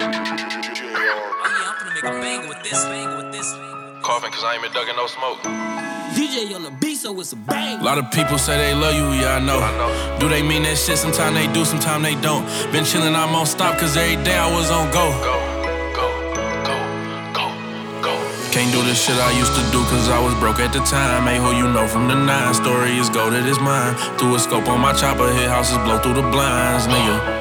I'm finna make a banger with this. Coughing cause I ain't been ducking no smoke. DJ on the beat, so it's a bang. A lot of people say they love you, yeah, I know. Do they mean that shit? Sometimes they do, sometimes they don't. Been chillin', I'm on stop, cause every day I was on go. Can't do the shit I used to do, cause I was broke at the time. Hey, who you know from the 9? Story is gold, it is mine. Threw a scope on my chopper, hit houses, blow through the blinds, nigga.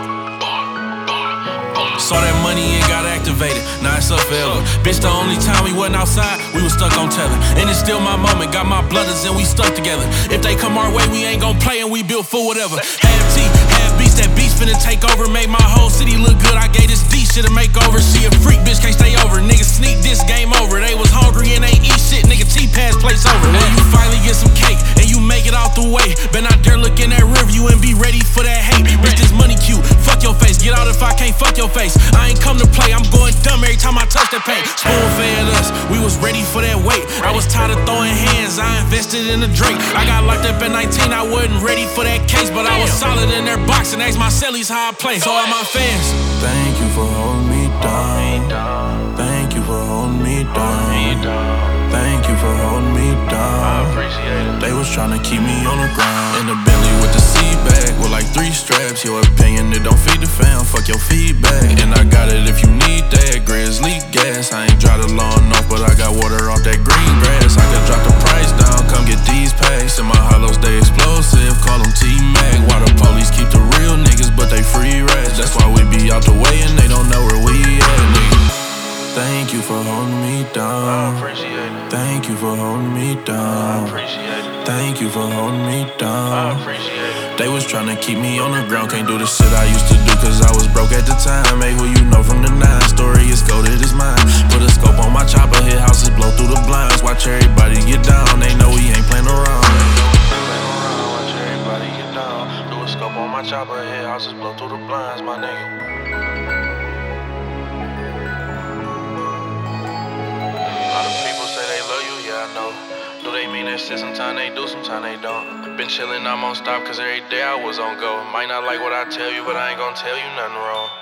Saw that money and got activated, now it's up forever. Bitch, the only time we wasn't outside, we was stuck on tether. And it's still my moment, got my brothers and we stuck together. If they come our way, we ain't gon' play and we built for whatever. Half T, half beast, that beast finna take over. Made my whole city look good, I gave this D shit a makeover. She a freak, bitch, can't stay over. Niggas sneak this game over. They was hungry and ain't eat shit, nigga T-pass place over. When you finally get some cake and you make it out the way, been out there look in that rearview and be ready for that hate. Bitch, this money cute, fuck your face, get out if I can't fuck your face. I ain't come to play, I'm going dumb every time I touch that paint. Spoon fed us, we was ready for that weight. I was tired of throwing hands, I invested in a Drake. I got locked up at 19, I wasn't ready for that case, but I was solid in their box and asked my cellies how I play. So all my fans, thank you for holding me down. Thank you for holding me down. Thank you for holding me down. They was tryna keep me on the ground. In the Bentley with the seat bag, with like 3 straps. Your opinion, it don't feed the fam, fuck your feedback. And I got it if you need that. Grizzly gas, I ain't drive the lawn off, but I got water off that green grass. I could drop the price down, come get these packs. In my hollows, they explosive, call them T-Mac. Why the police keep the real niggas, but they free rats? That's why we be out the way and they don't know where we at, nigga. Thank you for holding me down. Thank you for holding me down. Thank you for holding me down. They was tryna keep me on the ground. Can't do the shit I used to do, cause I was broke at the time. Hey, who you know from the 9? Story is gold, it is mine. Put a scope on my chopper, hit houses, blow through the blinds. Watch everybody get down, they know we ain't playing around. Watch everybody get down. Do a scope on my chopper, hit houses, blow through the blinds, my nigga. Do they mean that shit? Sometimes they do, sometimes they don't. Been chillin', I'm on stop, cause every day I was on go. Might not like what I tell you, but I ain't gon' tell you nothing wrong.